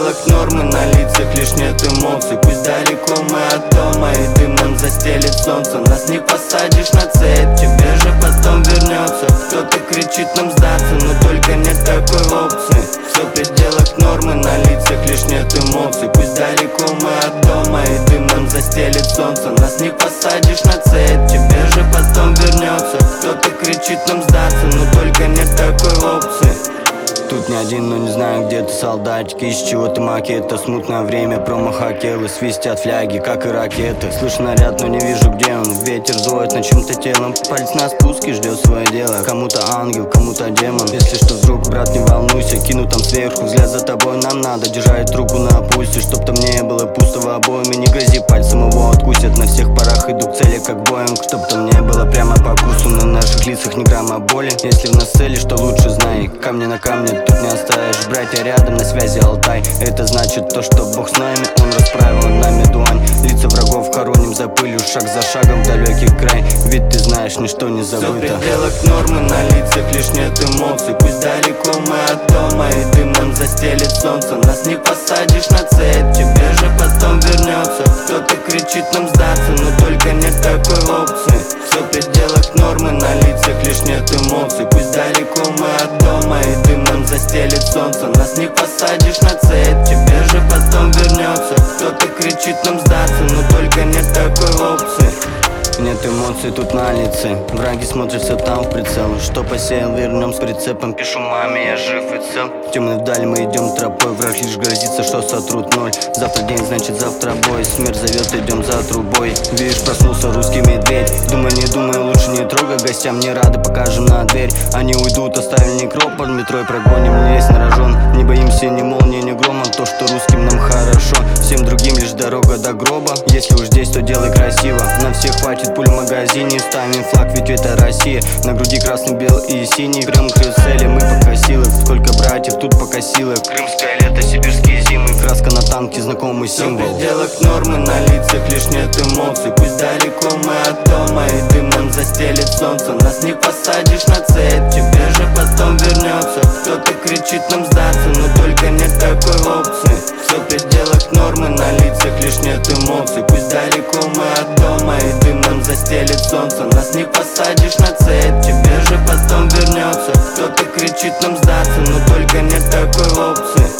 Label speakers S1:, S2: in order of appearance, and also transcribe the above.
S1: пределах нормы, на лицах лишь нет эмоций. Пусть далеко мы от дома, и дым нам застелит солнце. Нас не посадишь на цепь, тебе же потом вернется. Кто-то кричит нам сдаться, но только нет такой опции. Все в пределах нормы, на лицах лишь нет эмоций. Пусть далеко мы от дома, и дым нам застелит солнце. Нас не посадишь на цепь, тебе же потом вернется. Кто-то кричит нам сдаться, но только нет такой опции.
S2: Тут не один, но не знаю, где ты, солдатик. Из чего ты макета, смутное время, промахакелы свистят фляги, как и ракеты. Слышу наряд, но не вижу, где он. Ветер злоет над чем-то телом. Палец на спуске ждет свое дело. Кому-то ангел, кому-то демон. Если что вдруг, брат, не волнуйся. Кину там сверху, взгляд за тобой. Нам надо держать руку на пульсе, чтоб там не было пустого обоими. Не грози пальцем, его откусят. На всех парах иду к цели, как Боинг. Чтоб там не было прямо по курсу. На наших лицах ни грамма боли. Если в нас цели, что лучше знай. Камни на камне тут не оставишь. Братья рядом, на связи Алтай. Это значит то, что Бог с нами. Он расправил нами дуань. Лица врагов хороним за пылью, шаг за шагом в далекий край. Ведь ты знаешь, ничто не забыто.
S1: Все в пределах нормы, на лицах лишь нет эмоций. Пусть далеко мы от дома, и дым нам застелит солнце. Нас не посадишь на цепь, тебе же потом вернется. Кто-то кричит нам сдаться, но только нет такой опции. Все в пределах нормы, на лицах лишь нет эмоций. Пусть далеко мы от дома, и дым нам застелит солнце. Нас не посадишь на цепь, тебе же потом вернется. Кто-то кричит нам сдаться, но только нет такой опции.
S2: Нет эмоций тут на лице. Враги смотрят все там в прицел. Что посеял, вернем с прицепом. Пишу маме, я жив и цел. Темной вдали мы идем тропой. Враг лишь грозится, что сотрут ноль. Завтра день, значит завтра бой. Смерть зовет, идем за трубой. Видишь, проснулся русский медведь. Думай, не думай, лучше не трогай. Гостям не рады, покажем на дверь. Они уйдут, оставили некрополь. Метро и прогоним, лезь на рожон. Не боимся ни молнии, ни грома. То, что русским нам хорошо. Всем другим лишь дорога до гроба. Если уж здесь, то делай красиво. На всех хватит пуль в магазине. Ставим флаг, ведь это Россия. На груди красный, белый и синий. Крым, цели, мы покосилок. Сколько братьев тут покосилок. Крымское лето, сибирские зимы. Краска на танке, знакомый символ.
S1: В пределах нормы, на лицах лишь нет эмоций. Пусть далеко мы от дома, и дым нам застелит солнце. Нас не посадишь на цепь, тебе же потом вернется. Кто-то кричит нам сдаться, но только нет такой опции. Все в пределах нормы, на лицах лишь нет эмоций. Пусть далеко мы от дома, и дым нам застелит солнце. Нас не посадишь на цепь, тебе же потом вернется. Кто-то кричит нам сдаться, но только нет такой опции.